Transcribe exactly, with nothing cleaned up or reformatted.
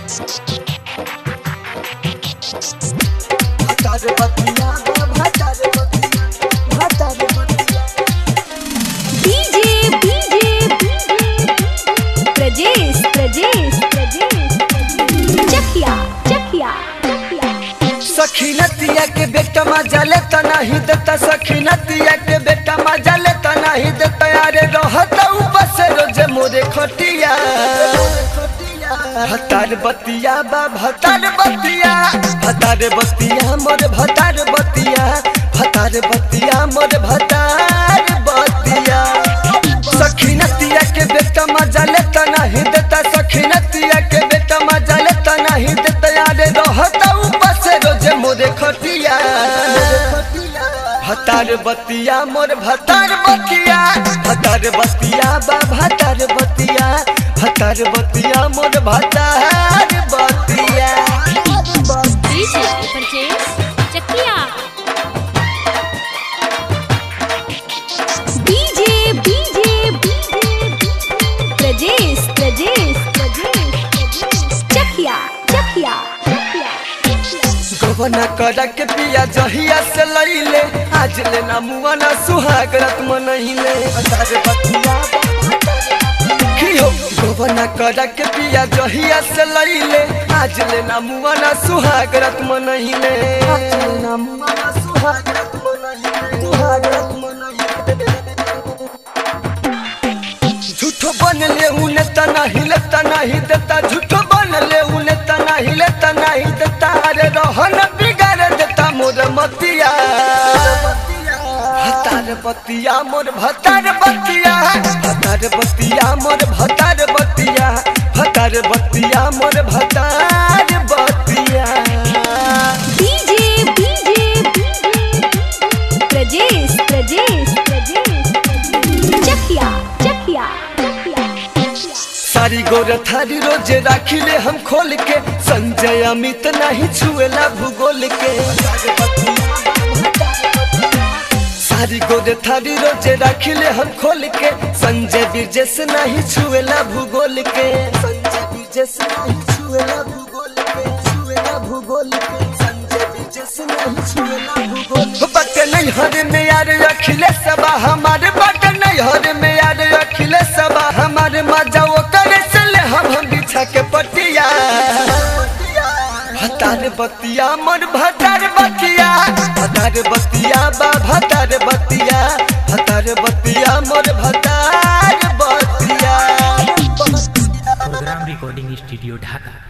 सखीनतिया के बेटा मजा लेता नहीं देता, सखीनतिया के बेटा मजा लेता नहीं देता, यारे रहता ऊपर से रोजे मोरे खटिया। भतार बतिया बा भतार बतिया, भतार बतिया मोर भतार बतिया, भतार बतिया मोर भतार बतिया। सखीनतिया के बेटा मजा लेता नहीं देता, सखीनतिया के बेटा मजा लेता नहीं देता, यारे रहता ऊपर से रोजे मोरे खटिया। भतार बतिया मोर भतार बतिया, भतार बतिया बा भतार बतिया, भतार बतिया मोर भतार बतिया। डीजे डीजे प्रजेश प्रजेश प्रजेश चकिया चकिया गवना करा के पिया जहिया से लईले, आज लेना मुआ ना सुहाग रत मनहिले। भतार बतिया गवना करा के पिया जहिया से लईले, आज लेना मुआ ना सुहाग रत मनहिले। लेना मुआ ना सुहाग रत मनहिले, सुहाग रत मनहिले। झूठो बन ले उने तना हिलता नहीं देता, झूठो बन ले उने तना हिलता नहीं देता, अरे रहन बिगाड़ देता मोर मतिया। भतार बतिया मोर भतार बतिया, भतार बतिया मोर भतार बतिया, भतार बतिया मोर भतार बतिया। डीजे डीजे प्रजेश प्रजेश प्रजेश चकिया चकिया सारी गोर थारी रोज राखिले हम खोल के, संजय अमित नहीं छुएला भूगोल के। सारी गोर थारी रोज राखिले हम खोल के, संजय ब्रिजेश नहीं छुएला भूगोल के। संजय ब्रिजेश नहीं छुएला भूगोल के, छुएला भूगोल के, संजय ब्रिजेश नहीं छुएला भूगोल। बट नहीं हर में यार अखिले सबा हमारे, बट नहीं हर में यार अखिले सबा हमारे, मजा वो करे से ले हम हम बिछा के पटिया। भतार बतिया मोर भतार बतिया, भतार बतिया बा भतार बतिया, भतार बतिया मोर भतार बतिया। प्रोग्राम रिकॉर्डिंग स्टूडियो ढाका।